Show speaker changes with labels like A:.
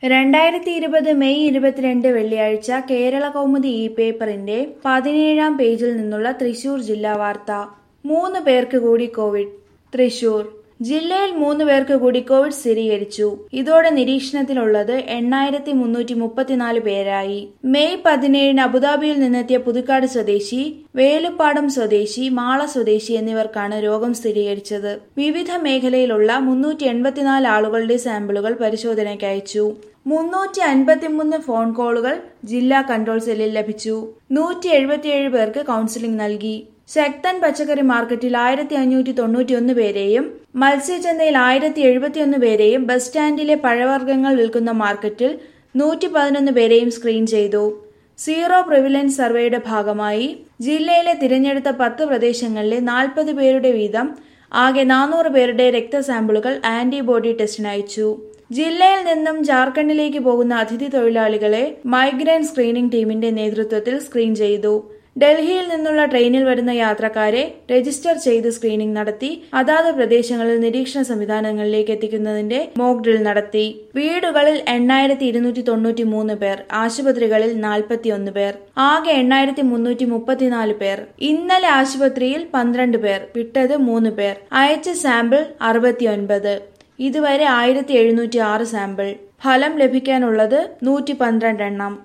A: 2020 May 22 വെള്ളിയാഴ്ച കേരള കൗമുദി പേപ്പറിന്റെ 17-ാം പേജിൽ നിന്നുള്ള തൃശൂർ ജില്ലാ വാർത്ത. 3 പേർക്ക് കൂടി കോവിഡ്. തൃശൂർ ജില്ലയിൽ 3 പേർക്ക് കൂടി കോവിഡ് സ്ഥിരീകരിച്ചു. ഇതോടെ നിരീക്ഷണത്തിലുള്ളത് 8334 പേരായി. മെയ് 17-ന് അബുദാബിയിൽ നിന്നെത്തിയ പുതുക്കാട് സ്വദേശി, വേലുപ്പാടം സ്വദേശി, മാള സ്വദേശി എന്നിവർക്കാണ് രോഗം സ്ഥിരീകരിച്ചത്. വിവിധ മേഖലയിലുള്ള 384 ആളുകളുടെ സാമ്പിളുകൾ പരിശോധനയ്ക്ക് അയച്ചു. 353 ഫോൺ കോളുകൾ ജില്ലാ കൺട്രോൾ സെല്ലിൽ ലഭിച്ചു. 177 പേർക്ക് കൌൺസിലിംഗ് നൽകി. ശക്തൻ പച്ചക്കറി മാർക്കറ്റിൽ 1591 പേരെയും മത്സ്യചന്തയിൽ 1071 പേരെയും ബസ് സ്റ്റാൻഡിലെ പഴവർഗ്ഗങ്ങൾ വിൽക്കുന്ന മാർക്കറ്റിൽ 111 പേരെയും സ്ക്രീൻ ചെയ്തു. സീറോ പ്രിവിലൻസ് സർവേയുടെ ഭാഗമായി ജില്ലയിലെ തിരഞ്ഞെടുത്ത 10 പ്രദേശങ്ങളിലെ 40 പേരുടെ വീതം ആകെ 400 പേരുടെ രക്തസാമ്പിളുകൾ ആന്റിബോഡി ടെസ്റ്റിന് അയച്ചു. ജില്ലയിൽ നിന്നും ജാർഖണ്ഡിലേക്ക് പോകുന്ന അതിഥി തൊഴിലാളികളെ മൈഗ്രന്റ് സ്ക്രീനിംഗ് ടീമിന്റെ നേതൃത്വത്തിൽ സ്ക്രീൻ ചെയ്തു. ഡൽഹിയിൽ നിന്നുള്ള ട്രെയിനിൽ വരുന്ന യാത്രക്കാരെ രജിസ്റ്റർ ചെയ്ത് സ്ക്രീനിംഗ് നടത്തി അതാത് പ്രദേശങ്ങളിൽ നിരീക്ഷണ സംവിധാനങ്ങളിലേക്ക് എത്തിക്കുന്നതിന്റെ മോക്ക് ഡ്രിൽ നടത്തി. വീടുകളിൽ 8293 പേർ, ആശുപത്രികളിൽ 41 പേർ, ആകെ 8334 പേർ. ഇന്നലെ ആശുപത്രിയിൽ 12 പേർ, വിട്ടത് 3 പേർ. അയച്ച സാമ്പിൾ 69. ഇതുവരെ 1706 സാമ്പിൾ. ഫലം ലഭിക്കാനുള്ളത് 112 എണ്ണം.